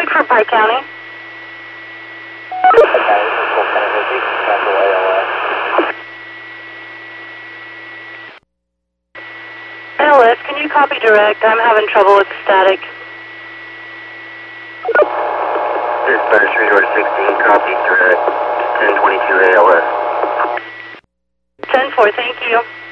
Traffic for Pike County. LS, can you copy direct? I'm having trouble with static. Dispatch 316, copy direct, 1022 ALS. 10-4, thank you.